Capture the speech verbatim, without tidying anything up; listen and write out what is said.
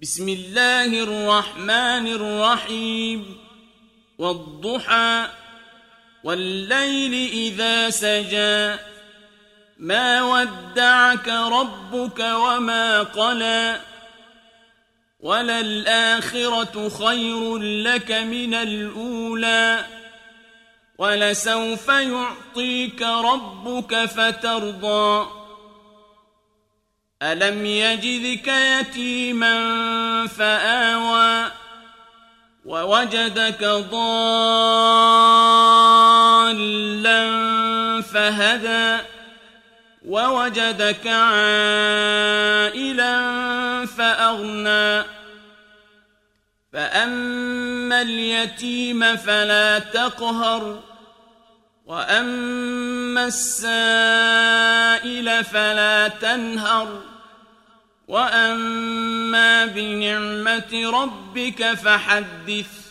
بسم الله الرحمن الرحيم والضحى والليل إذا سجى ما ودعك ربك وما قلى وللآخرة خير لك من الأولى ولسوف يعطيك ربك فترضى ألم يجدك يتيما فآوى ووجدك ضالا فهدى ووجدك عائلا فأغنى فأما اليتيم فلا تقهر وأما السائل فلا تنهر وأما بنعمة ربك فحدث